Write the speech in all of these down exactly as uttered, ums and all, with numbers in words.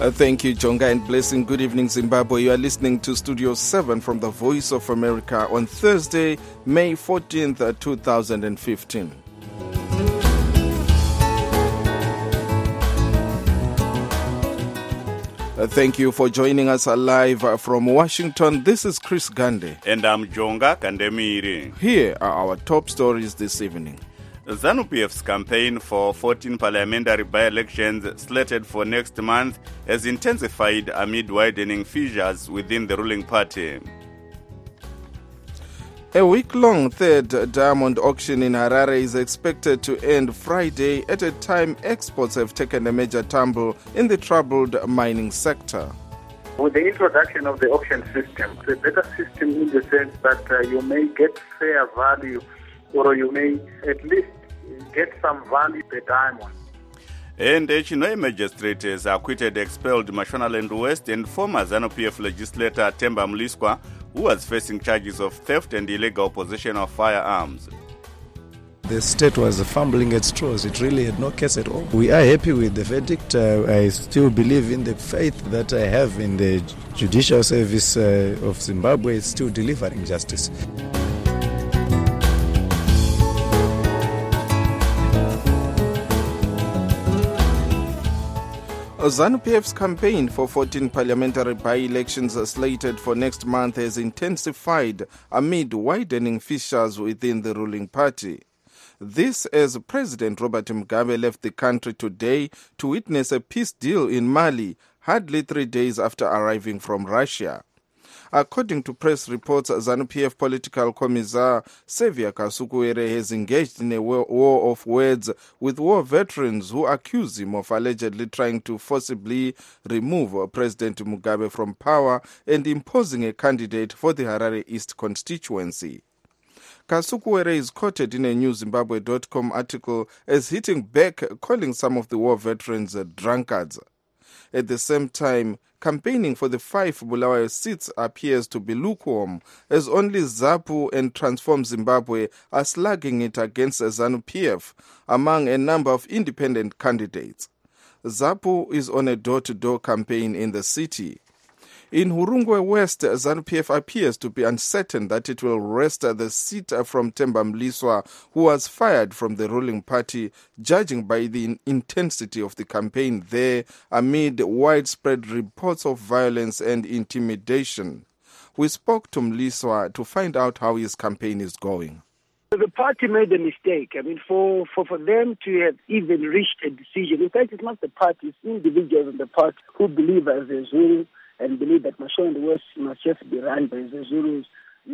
Uh, thank you, Jonga, and blessing. Good evening, Zimbabwe. You are listening to Studio seven from the Voice of America on Thursday, May fourteenth, two thousand fifteen. Uh, thank you for joining us live uh, from Washington. This is Chris Gande. And I'm Jonga Kandemiri. Here are our top stories this evening. ZANU-P F's campaign for fourteen parliamentary by-elections slated for next month has intensified amid widening fissures within the ruling party. A week-long third diamond auction in Harare is expected to end Friday at a time exports have taken a major tumble in the troubled mining sector. With the introduction of the auction system, it's a better system in the sense that uh, you may get fair value, or you may at least get some value per diamond. And a Chinoy magistrate has acquitted expelled Mashonaland West and former ZANU-P F legislator Themba Mliswa, who was facing charges of theft and illegal possession of firearms. The state was fumbling at straws. It really had no case at all. We are happy with the verdict. Uh, I still believe in the faith that I have in the judicial service uh, of Zimbabwe. It's still delivering justice. ZANU-P F's campaign for fourteen parliamentary by-elections slated for next month has intensified amid widening fissures within the ruling party. This as President Robert Mugabe left the country today to witness a peace deal in Mali, hardly three days after arriving from Russia. According to press reports, ZANU-P F political commissar Xavier Kasukuwere has engaged in a war of words with war veterans who accuse him of allegedly trying to forcibly remove President Mugabe from power and imposing a candidate for the Harare East constituency. Kasukuwere is quoted in a new Zimbabwe dot com article as hitting back, calling some of the war veterans drunkards. At the same time, campaigning for the five Bulawayo seats appears to be lukewarm, as only ZAPU and Transform Zimbabwe are slugging it against ZANU-P F among a number of independent candidates. ZAPU is on a door-to-door campaign in the city. In Hurungwe West, ZANU-P F appears to be uncertain that it will wrest the seat from Themba Mliswa, who was fired from the ruling party, judging by the intensity of the campaign there amid widespread reports of violence and intimidation. We spoke to Mliswa to find out how his campaign is going. The party made a mistake. I mean, for, for, for them to have even reached a decision, in fact, it's not the party, it's individuals in the party who believe as a Zulu and believe that Mashonaland West must just be run by the Zulus.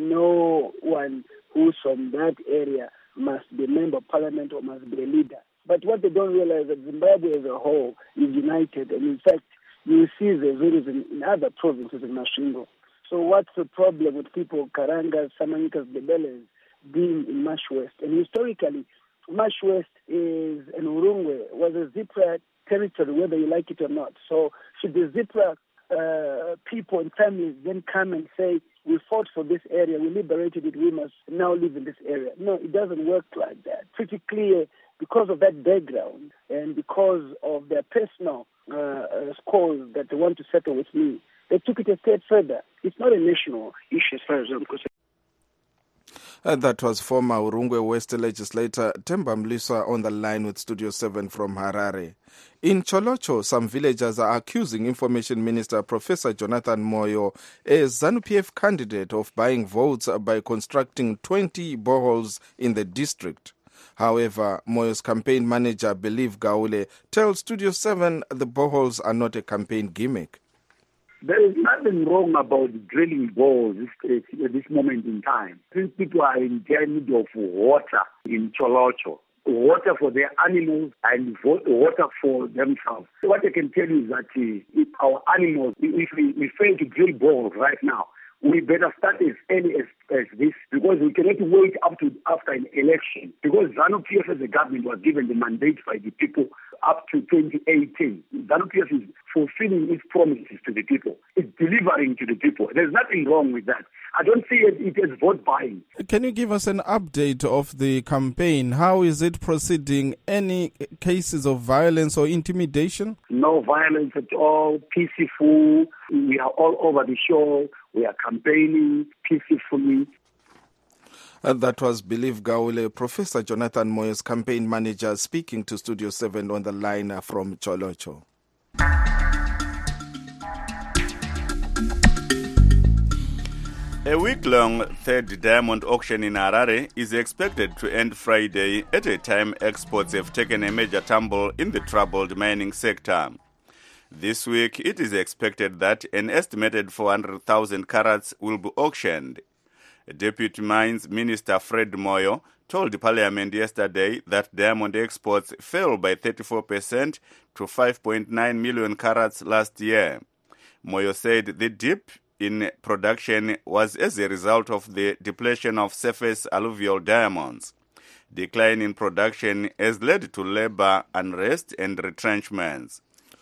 No one who's from that area must be a member of parliament or must be a leader. But what they don't realize is that Zimbabwe as a whole is united. And in fact, you see the Zulus in, in other provinces in Masvingo. So what's the problem with people, Karangas, Samanyikas, Bebeles, being in Mash West? And historically, Mash West is, and Urungwe, was a Zipra territory, whether you like it or not. So should the Zipra Uh, people and families then come and say, we fought for this area, we liberated it, we must now live in this area. No, it doesn't work like that. Pretty clear, because of that background and because of their personal uh, uh, scores that they want to settle with me, they took it a step further. It's not a national issue as far as I'm concerned. Uh, that was former Urungwe West legislator Themba Mliswa on the line with Studio seven from Harare. In Cholocho, some villagers are accusing Information Minister Professor Jonathan Moyo, a ZANU-P F candidate, of buying votes by constructing twenty boreholes in the district. However, Moyo's campaign manager, Believe Gaule, tells Studio seven the boreholes are not a campaign gimmick. There is nothing wrong about drilling boreholes at this moment in time. Since people are in need of water in Cholocho, water for their animals and water for themselves. What I can tell you is that if our animals, if we, we fail to drill boreholes right now, we better start as early as, as this, because we cannot wait up to after an election. Because ZANU-P F as a government was given the mandate by the people up to twenty eighteen. ZANU-P F is fulfilling its promises to the people. It's delivering to the people. There's nothing wrong with that. I don't see it, it as vote buying. Can you give us an update of the campaign? How is it proceeding? Any cases of violence or intimidation? No violence at all, peaceful. We are all over the show. We are campaigning peacefully. Uh, that was Believe Gaule, Professor Jonathan Moyo's campaign manager, speaking to Studio seven on the line uh, from Cholocho. A week-long third diamond auction in Harare is expected to end Friday at a time exports have taken a major tumble in the troubled mining sector. This week, it is expected that an estimated four hundred thousand carats will be auctioned. Deputy Mines Minister Fred Moyo told Parliament yesterday that diamond exports fell by thirty-four percent to five point nine million carats last year. Moyo said the dip in production was as a result of the depletion of surface alluvial diamonds. Decline in production has led to labor unrest and retrenchments.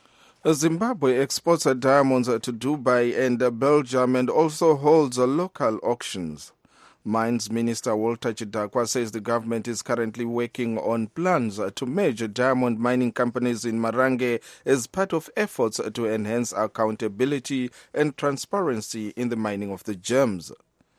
Zimbabwe exports diamonds to Dubai and Belgium and also holds local auctions. Mines Minister Walter Chidakwa says the government is currently working on plans to merge diamond mining companies in Marange as part of efforts to enhance accountability and transparency in the mining of the gems.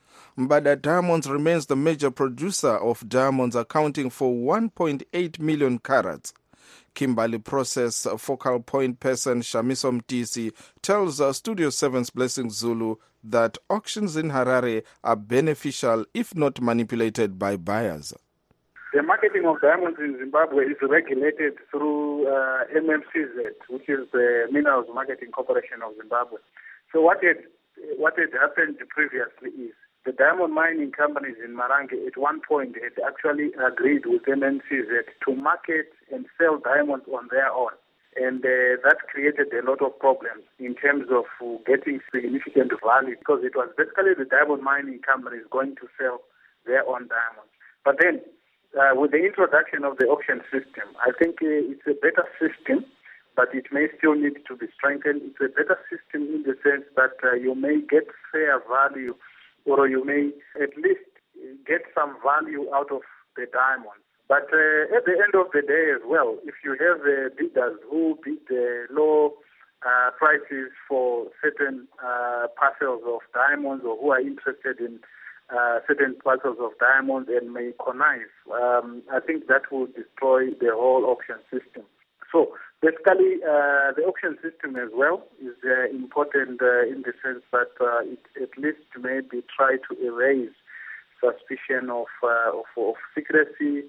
Mbada Diamonds remains the major producer of diamonds, accounting for one point eight million carats. Kimberley Process focal point person Shamiso Mtisi tells uh, Studio seven's Blessing Zulu that auctions in Harare are beneficial if not manipulated by buyers. The marketing of diamonds in Zimbabwe is regulated through uh, M M C Z, which is the Minerals Marketing Corporation of Zimbabwe. So what had, what had happened previously is the diamond mining companies in Marange at one point had actually agreed with M M C Z to market and sell diamonds on their own. And uh, that created a lot of problems in terms of uh, getting significant value, because it was basically the diamond mining companies going to sell their own diamonds. But then, uh, with the introduction of the auction system, I think uh, it's a better system, but it may still need to be strengthened. It's a better system in the sense that uh, you may get fair value, or you may at least get some value out of the diamonds. But uh, at the end of the day as well, if you have uh, bidders who bid uh, low uh, prices for certain uh, parcels of diamonds, or who are interested in uh, certain parcels of diamonds and may connive, um, I think that will destroy the whole auction system. So basically, uh, the auction system as well is uh, important uh, in the sense that uh, it at least maybe try to erase suspicion of, uh, of, of secrecy,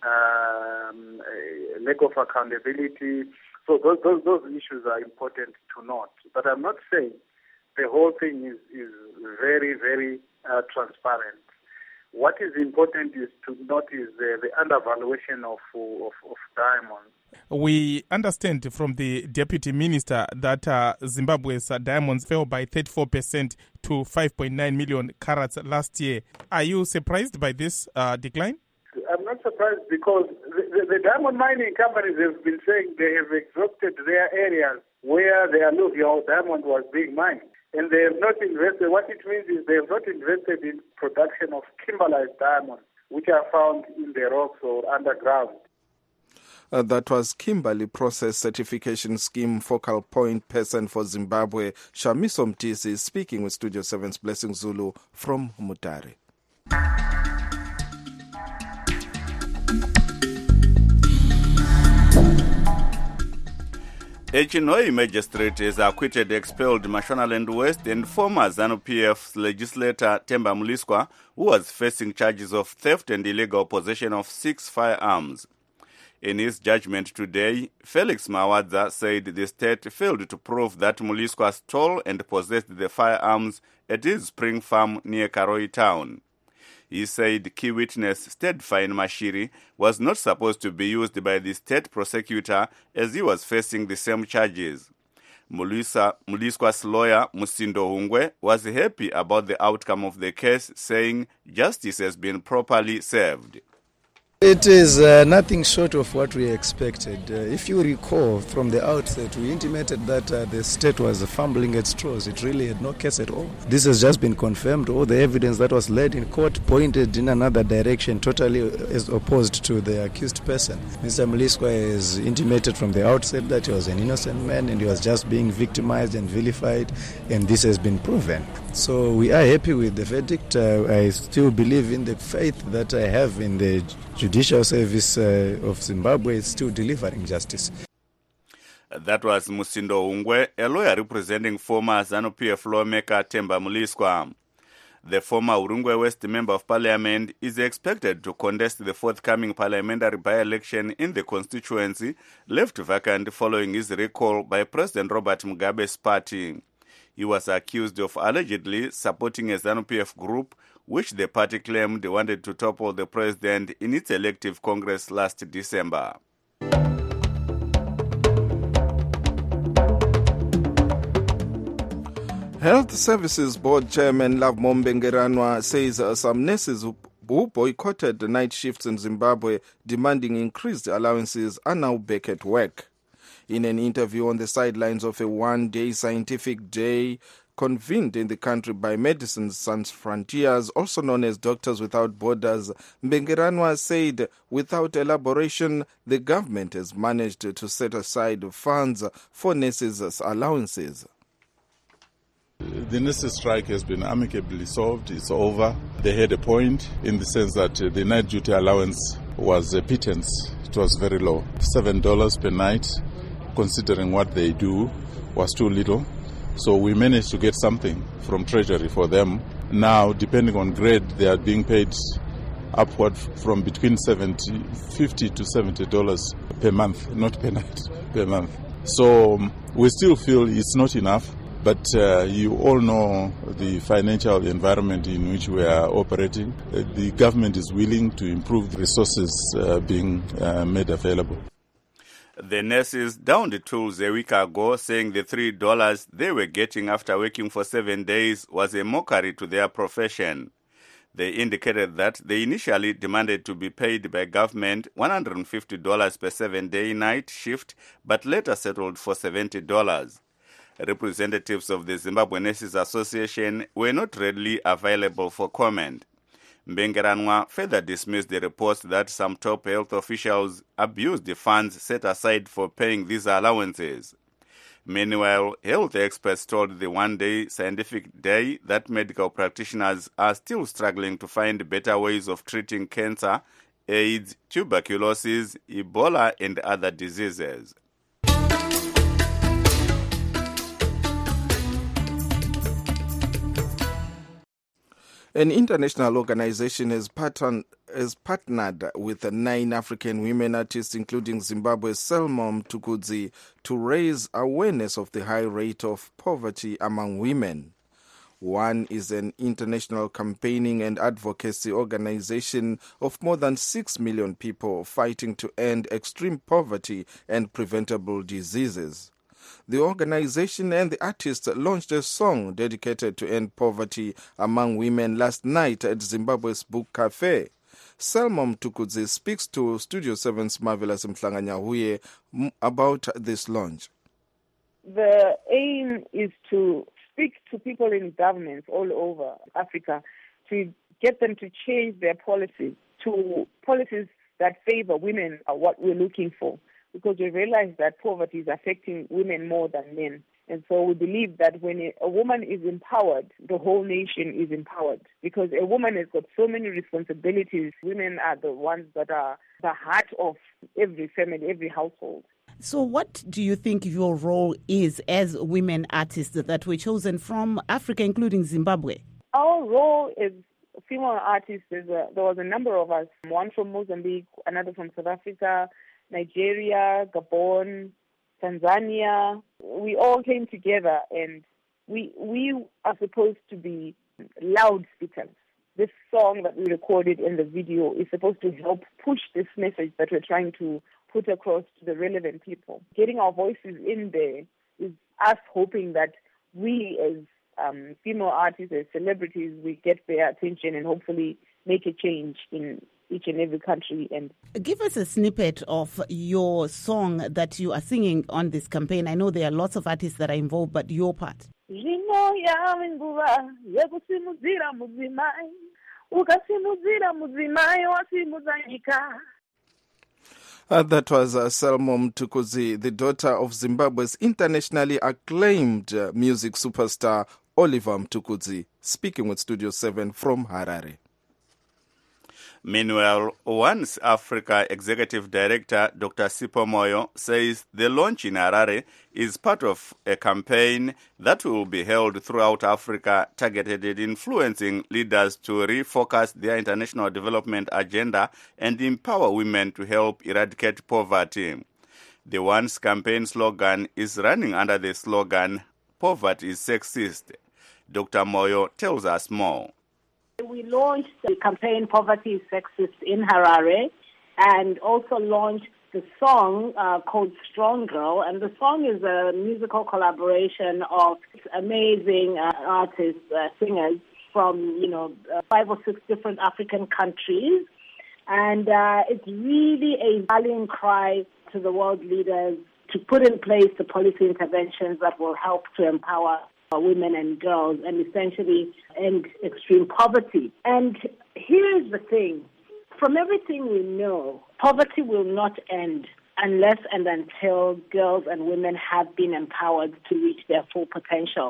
um, lack of accountability. So those, those, those issues are important to note. But I'm not saying the whole thing is, is very, very uh, transparent. What is important is to notice the, the undervaluation of, of, of diamonds. We understand from the Deputy Minister that uh, Zimbabwe's uh, diamonds fell by thirty-four percent to five point nine million carats last year. Are you surprised by this uh, decline? I'm not surprised, because the, the, the diamond mining companies have been saying they have exhausted their areas where the alluvial diamond was being mined. And they have not invested. What it means is they have not invested in production of kimberlite diamonds, which are found in the rocks or underground. Uh, that was Kimberley Process Certification Scheme focal point person for Zimbabwe, Shamiso Mtisi, speaking with Studio seven's Blessing Zulu from Mutare. A Chinhoyi magistrate has acquitted expelled Mashonaland West and former ZANU-P F legislator Themba Mliswa, who was facing charges of theft and illegal possession of six firearms. In his judgment today, Felix Mawadza said the state failed to prove that Mliswa stole and possessed the firearms at his spring farm near Karoi town. He said key witness Stedfine Mashiri was not supposed to be used by the state prosecutor as he was facing the same charges. Mliswa's lawyer, Musindo Hungwe, was happy about the outcome of the case, saying justice has been properly served. It is uh, nothing short of what we expected. Uh, if you recall, from the outset, we intimated that uh, the state was fumbling at straws. It really had no case at all. This has just been confirmed. All the evidence that was laid in court pointed in another direction, totally as opposed to the accused person. Mister Mliswa has intimated from the outset that he was an innocent man and he was just being victimized and vilified, and this has been proven. So we are happy with the verdict. Uh, I still believe in the faith that I have in the Judicial Service uh, of Zimbabwe is still delivering justice. That was Musindo Ungwe, a lawyer representing former ZANU-P F lawmaker Themba Mliswa. The former Urungwe West Member of Parliament is expected to contest the forthcoming parliamentary by-election in the constituency left vacant following his recall by President Robert Mugabe's party. He was accused of allegedly supporting a ZANU-P F group which the party claimed wanted to topple the president in its elective congress last December. Health Services Board Chairman Lovemo Mbengeranwa says uh, some nurses who, who boycotted the night shifts in Zimbabwe demanding increased allowances are now back at work. In an interview on the sidelines of a one-day scientific day convened in the country by Medicine Sans Frontiers, also known as Doctors Without Borders, Mbengeranwa said without elaboration, the government has managed to set aside funds for nurses' allowances. The nurses' strike has been amicably solved. It's over. They had a point in the sense that uh, the night duty allowance was a pittance. It was very low. seven dollars per night, considering what they do, was too little. So we managed to get something from Treasury for them. Now, depending on grade, they are being paid upward from between seventy, fifty to seventy dollars per month, not per night, per month. So um, we still feel it's not enough. But uh, you all know the financial environment in which we are operating. Uh, the government is willing to improve the resources uh, being uh, made available. The nurses downed the tools a week ago, saying the three dollars they were getting after working for seven days was a mockery to their profession. They indicated that they initially demanded to be paid by government one hundred fifty dollars per seven-day night shift, but later settled for seventy dollars. Representatives of the Zimbabwe Nurses Association were not readily available for comment. Mbengeranwa further dismissed the reports that some top health officials abused the funds set aside for paying these allowances. Meanwhile, health experts told the one-day scientific day that medical practitioners are still struggling to find better ways of treating cancer, AIDS, tuberculosis, Ebola, and other diseases. An international organization has, pattern, has partnered with nine African women artists, including Zimbabwe's Selma Mtukudzi, to raise awareness of the high rate of poverty among women. One is an international campaigning and advocacy organization of more than six million people fighting to end extreme poverty and preventable diseases. The organization and the artists launched a song dedicated to end poverty among women last night at Zimbabwe's Book Cafe. Selma Mtukudzi speaks to Studio seven's Marvelous Mhlanganyahuye about this launch. The aim is to speak to people in governments all over Africa to get them to change their policies to policies that favor women are what we're looking for. Because we realize that poverty is affecting women more than men. And so we believe that when a woman is empowered, the whole nation is empowered. Because a woman has got so many responsibilities. Women are the ones that are the heart of every family, every household. So what do you think your role is as women artists that were chosen from Africa, including Zimbabwe? Our role as female artists, is a, there was a number of us, one from Mozambique, another from South Africa, Nigeria, Gabon, Tanzania. We all came together and we we are supposed to be loudspeakers. This song that we recorded in the video is supposed to help push this message that we're trying to put across to the relevant people. Getting our voices in there is us hoping that we as um, female artists, as celebrities, we get their attention and hopefully make a change in each and every country. And give us a snippet of your song that you are singing on this campaign. I know there are lots of artists that are involved, but your part. Uh, that was uh, Selmo Mtukudzi, the daughter of Zimbabwe's internationally acclaimed uh, music superstar Oliver Mtukudzi, speaking with Studio seven from Harare. Meanwhile, One's Africa Executive Director, Doctor Sipho Moyo, says the launch in Harare is part of a campaign that will be held throughout Africa targeted at influencing leaders to refocus their international development agenda and empower women to help eradicate poverty. The One's campaign slogan is running under the slogan, "Poverty is sexist." Doctor Moyo tells us more. We launched the campaign Poverty is Sexist in Harare and also launched the song uh, called Strong Girl. And the song is a musical collaboration of amazing uh, artists, uh, singers from, you know, uh, five or six different African countries. And uh, it's really a rallying cry to the world leaders to put in place the policy interventions that will help to empower women and girls and essentially end extreme poverty. And here's the thing. From everything we know, poverty will not end unless and until girls and women have been empowered to reach their full potential.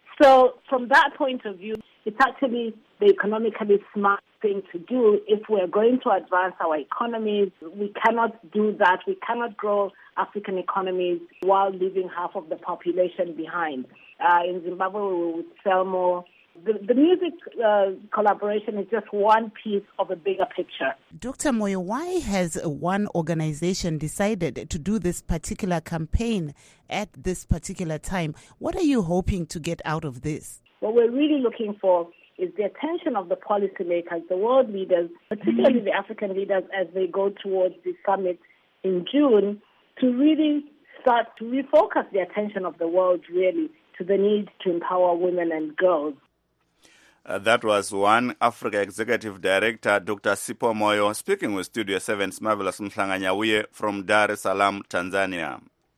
So from that point of view, it's actually the economically smart thing to do if we're going to advance our economies. We cannot do that. We cannot grow African economies while leaving half of the population behind. Uh, in Zimbabwe, we would sell more. The, the music uh, collaboration is just one piece of a bigger picture. Doctor Moyo, why has one organization decided to do this particular campaign at this particular time? What are you hoping to get out of this? What we're really looking for is the attention of the policymakers, the world leaders, particularly the African leaders, as they go towards the summit in June, to really start to refocus the attention of the world, really, to the need to empower women and girls. Uh, that was One Africa Executive Director, Doctor Sipho Moyo, speaking with Studio seven's Marvelous Mhlanganyawiye from Dar es Salaam, Tanzania.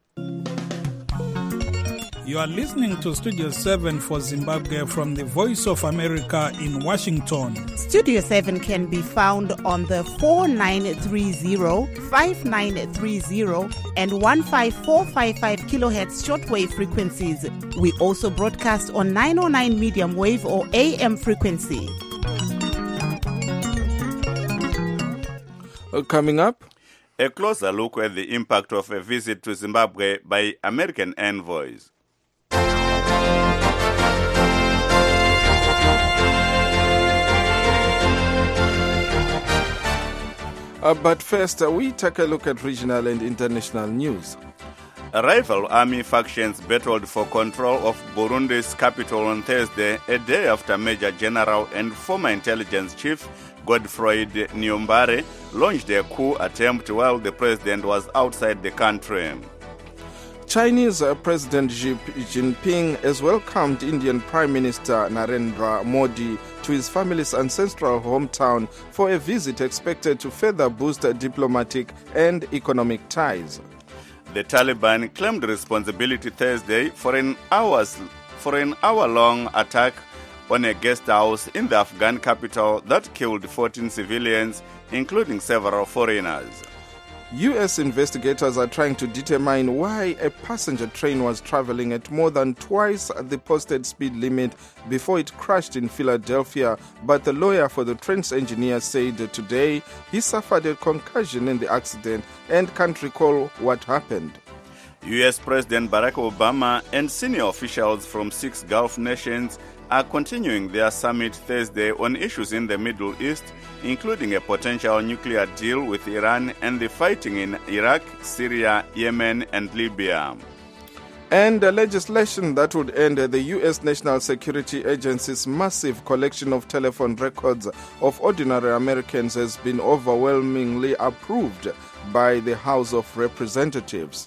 You are listening to Studio seven for Zimbabwe from the Voice of America in Washington. Studio seven can be found on the four nine three zero, five nine three zero and one five four five five kilohertz shortwave frequencies. We also broadcast on nine oh nine medium wave or A M frequency. Uh, coming up, a closer look at the impact of a visit to Zimbabwe by American envoys. Uh, but first, uh, we take a look at regional and international news. Rival army factions battled for control of Burundi's capital on Thursday, a day after Major General and former intelligence chief Godfrey Niyombare launched a coup attempt while the president was outside the country. Chinese uh, President Xi Jinping has welcomed Indian Prime Minister Narendra Modi to his family's ancestral hometown for a visit expected to further boost diplomatic and economic ties. The Taliban claimed responsibility Thursday for an hours for an hour-long attack on a guest house in the Afghan capital that killed fourteen civilians, including several foreigners. U S investigators are trying to determine why a passenger train was traveling at more than twice the posted speed limit before it crashed in Philadelphia, but the lawyer for the train's engineer said today he suffered a concussion in the accident and can't recall what happened. U S President Barack Obama and senior officials from six Gulf nations are continuing their summit Thursday on issues in the Middle East, including a potential nuclear deal with Iran and the fighting in Iraq, Syria, Yemen, and Libya. And a legislation that would end the U S National Security Agency's massive collection of telephone records of ordinary Americans has been overwhelmingly approved by the House of Representatives.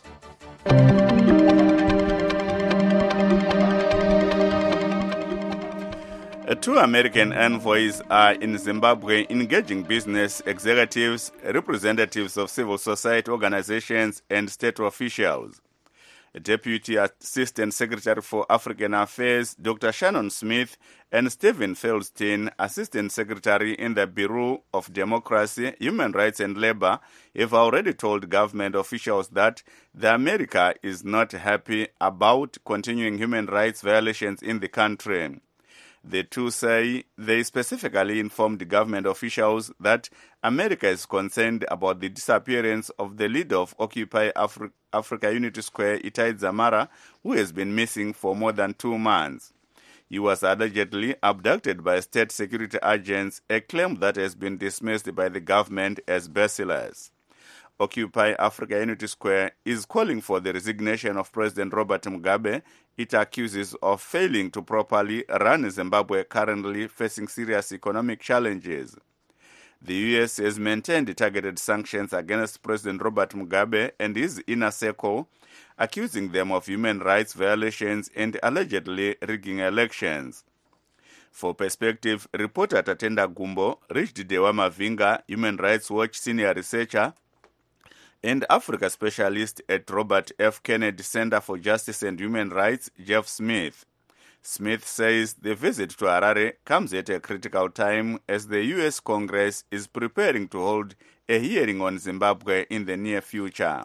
Two American envoys are in Zimbabwe engaging business executives, representatives of civil society organizations, and state officials. Deputy Assistant Secretary for African Affairs, Doctor Shannon Smith, and Stephen Feldstein, Assistant Secretary in the Bureau of Democracy, Human Rights and Labor, have already told government officials that the America is not happy about continuing human rights violations in the country. The two say they specifically informed government officials that America is concerned about the disappearance of the leader of Occupy Afri- Africa Unity Square, Itai Dzamara, who has been missing for more than two months. He was allegedly abducted by state security agents, a claim that has been dismissed by the government as baseless. Occupy Africa Unity Square is calling for the resignation of President Robert Mugabe. It accuses of failing to properly run Zimbabwe, currently facing serious economic challenges. The U S has maintained targeted sanctions against President Robert Mugabe and his inner circle, accusing them of human rights violations and allegedly rigging elections. For perspective, reporter Tatenda Gumbo reached Dewa Mavinga, Human Rights Watch senior researcher, and Africa specialist at Robert F. Kennedy Center for Justice and Human Rights, Jeff Smith. Smith says the visit to Harare comes at a critical time as the U S Congress is preparing to hold a hearing on Zimbabwe in the near future.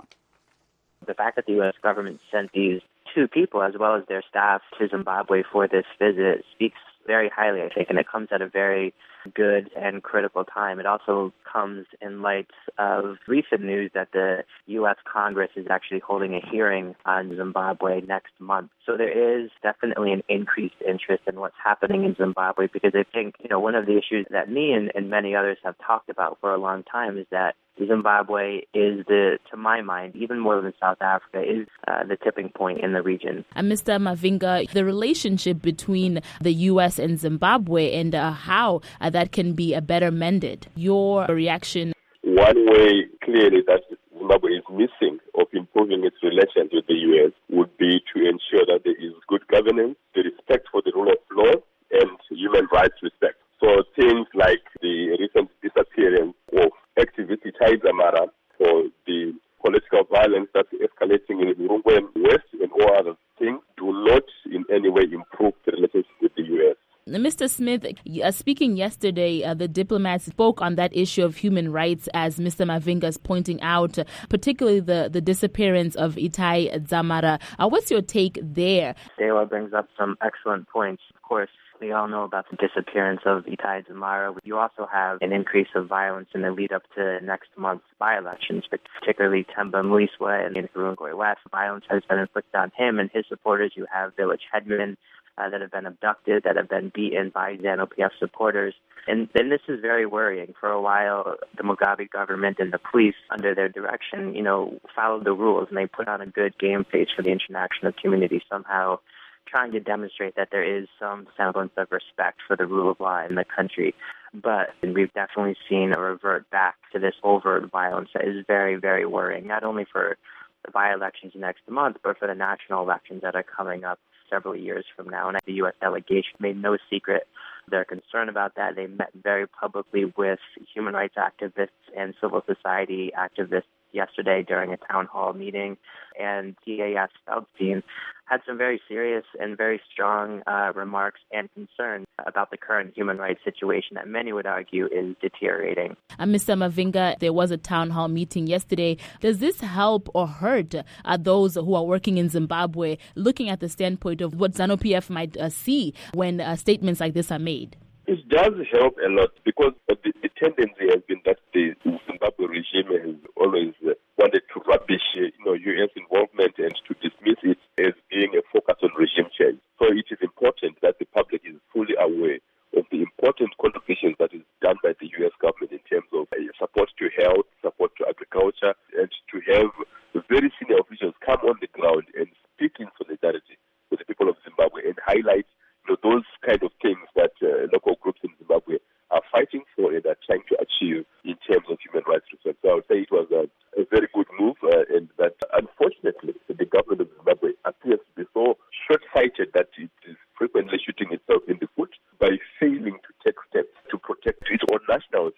The fact that the U S government sent these two people, as well as their staff, to Zimbabwe for this visit speaks very highly, I think, and it comes at a very good and critical time. It also comes in light of recent news that the U S Congress is actually holding a hearing on Zimbabwe next month. So there is definitely an increased interest in what's happening in Zimbabwe, because I think, you know, one of the issues that me and, and many others have talked about for a long time is that Zimbabwe is the, to my mind, even more than South Africa, is uh, the tipping point in the region. And Mister Mavinga, the relationship between the U S and Zimbabwe and uh, how uh, that can be a better mended. Your reaction? One way, clearly, that Zimbabwe is missing of improving its relations with the U S would be to ensure that there is good governance, the respect for the rule of law, and human rights respect. So things like the recent disappearance of activist Itai Dzamara, for the political violence that's escalating in Rungwe West, and all other things do not in any way improve the relationship with the U S. Mister Smith, uh, speaking yesterday, uh, the diplomats spoke on that issue of human rights, as Mister Mavinga is pointing out, uh, particularly the, the disappearance of Itai Dzamara. Uh, what's your take there? Dewa brings up some excellent points. Of course, we all know about the disappearance of Itai Dzamara. You also have an increase of violence in the lead up to next month's by-elections, particularly Themba Mliswa and in Rungwe West. Violence has been inflicted on him and his supporters. You have village headmen uh, that have been abducted, that have been beaten by ZANU-P F supporters. And, and this is very worrying. For a while, the Mugabe government and the police, under their direction, you know, followed the rules, and they put on a good game face for the international community, somehow trying to demonstrate that there is some semblance of respect for the rule of law in the country. But we've definitely seen a revert back to this overt violence that is very, very worrying, not only for the by-elections next month, but for the national elections that are coming up several years from now. And the U S delegation made no secret their concern about that. They met very publicly with human rights activists and civil society activists yesterday during a town hall meeting, and D A S Feldstein had some very serious and very strong uh, remarks and concerns about the current human rights situation that many would argue is deteriorating. Uh, Mister Mavinga, there was a town hall meeting yesterday. Does this help or hurt uh, those who are working in Zimbabwe, looking at the standpoint of what ZANU-P F might uh, see when uh, statements like this are made? It does help a lot, because the, the tendency has been that the Zimbabwe regime has always uh, wanted to rubbish uh, you know, U S involvement and to dismiss it as being a focus on regime change. So it is important that the public is fully aware of the important contributions that is done by the U S government in terms of uh, support to health, support to agriculture, and to have very senior officials come on the ground and speak in solidarity with the people of Zimbabwe and highlight you know, those kind of things that uh, local groups in Zimbabwe are fighting for and are trying to achieve in terms of human rights respect. So I would say it was a, a very good move, uh, and that unfortunately the government of Zimbabwe appears to be so short-sighted that it is frequently shooting itself in the foot by failing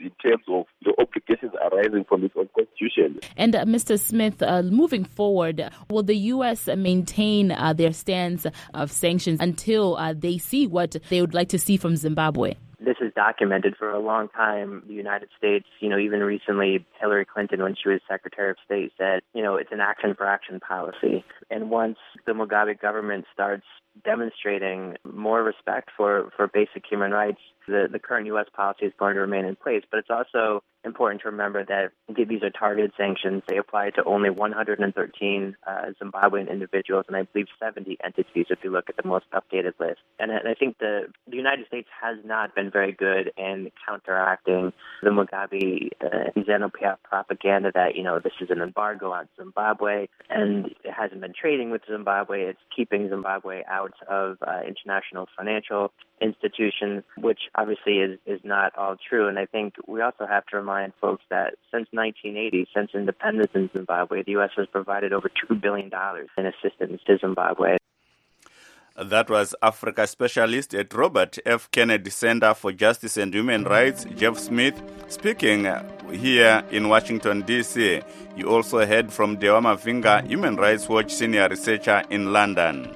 in terms of the obligations arising from its own constitution. And uh, Mister Smith, uh, moving forward, will the U S maintain uh, their stance of sanctions until uh, they see what they would like to see from Zimbabwe? This is documented for a long time. The United States, you know, even recently, Hillary Clinton, when she was Secretary of State, said, you know, it's an action for action policy. And once the Mugabe government starts demonstrating more respect for, for basic human rights, the, the current U S policy is going to remain in place. But it's also important to remember that these are targeted sanctions. They apply to only one hundred thirteen uh, Zimbabwean individuals and I believe seventy entities if you look at the most updated list. And I think the, the United States has not been very good in counteracting the Mugabe uh, xenophobia propaganda that, you know, this is an embargo on Zimbabwe and it hasn't been trading with Zimbabwe. It's keeping Zimbabwe out of uh, international financial institutions, which obviously is, is not all true. And I think we also have to remind folks that since nineteen eighty, since independence in Zimbabwe, the U S has provided over two billion dollars in assistance to Zimbabwe. That was Africa specialist at Robert F. Kennedy Center for Justice and Human Rights, Jeff Smith, speaking here in Washington, D C. You also heard from Dewa Mavinga, Human Rights Watch senior researcher in London.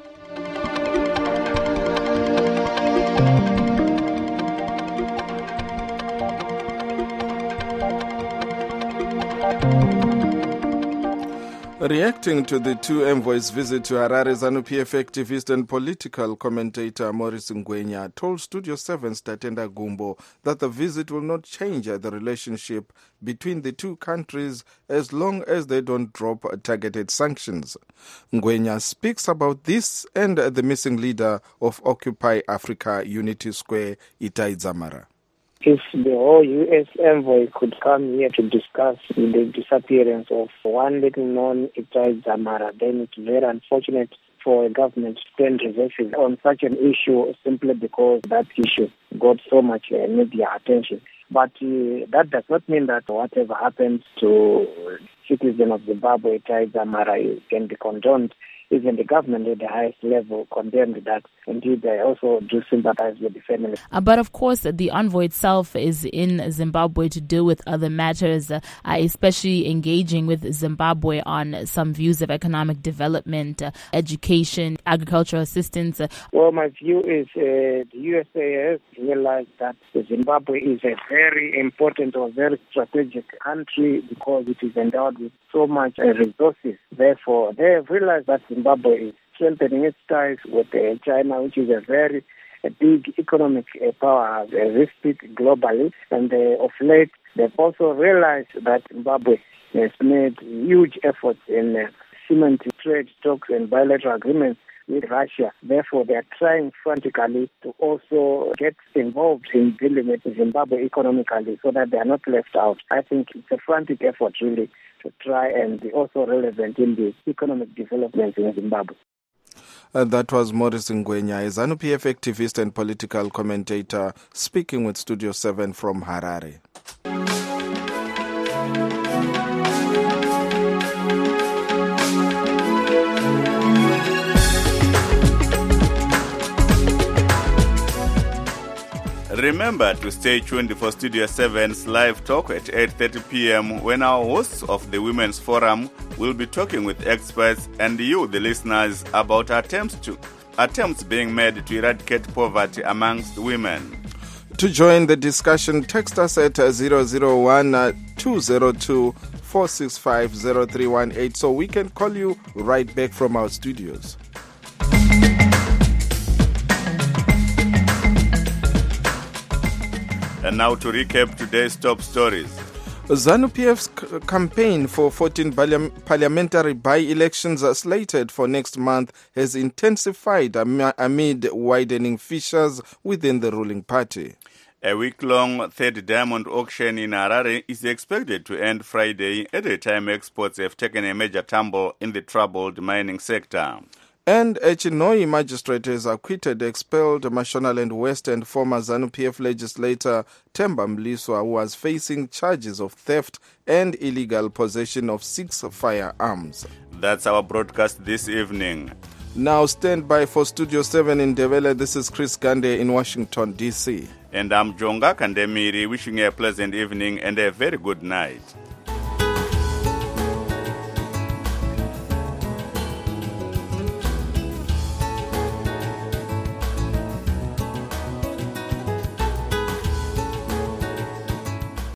Reacting to the two envoys' visit to Harare, ZANU-P F activist and political commentator Maurice Ngwenya told Studio seven's Tatenda Gumbo that the visit will not change the relationship between the two countries as long as they don't drop targeted sanctions. Ngwenya speaks about this and the missing leader of Occupy Africa Unity Square, Itai Dzamara. If the whole U S envoy could come here to discuss the disappearance of one little-known Itai Dzamara, then it's very unfortunate for a government to stand reserved on such an issue simply because that issue got so much uh, media attention. But uh, that does not mean that whatever happens to citizens of Zimbabwe, Itai Dzamara, can be condoned. Even the government at the highest level condemned that. Indeed, I also do sympathize with the family. Uh, but of course, the envoy itself is in Zimbabwe to deal with other matters, uh, especially engaging with Zimbabwe on some views of economic development, uh, education, agricultural assistance. Uh. Well, my view is uh, the U S A has realized that Zimbabwe is a very important or very strategic country because it is endowed with so much uh, resources. Therefore, they have realized that Zimbabwe is strengthening its ties with uh, China, which is a very a big economic uh, power, as we speak globally. And uh, of late, they've also realized that Zimbabwe has made huge efforts in uh, cementing trade talks and bilateral agreements with Russia. Therefore, they are trying frantically to also get involved in dealing with Zimbabwe economically so that they are not left out. I think it's a frantic effort, really, to try and be also relevant in the economic development in Zimbabwe. Uh, that was Maurice Ngwenya, a ZANU-P F activist and political commentator, speaking with Studio seven from Harare. Remember to stay tuned for Studio seven's live talk at eight thirty p.m. when our hosts of the Women's Forum will be talking with experts and you, the listeners, about attempts to attempts being made to eradicate poverty amongst women. To join the discussion, text us at zero zero one two zero two four six five zero three one eight so we can call you right back from our studios. And now to recap today's top stories. ZANU-P F's c- campaign for fourteen parli- parliamentary by-elections slated for next month has intensified am- amid widening fissures within the ruling party. A week-long third diamond auction in Harare is expected to end Friday at a time exports have taken a major tumble in the troubled mining sector. And a Chinoi magistrate has acquitted expelled Mashonaland West and former ZANU-P F legislator Themba Mliswa, who was facing charges of theft and illegal possession of six firearms. That's our broadcast this evening. Now stand by for Studio seven in Ndebele. This is Chris Gande in Washington, D C. And I'm Jonga Kandemiri, wishing you a pleasant evening and a very good night.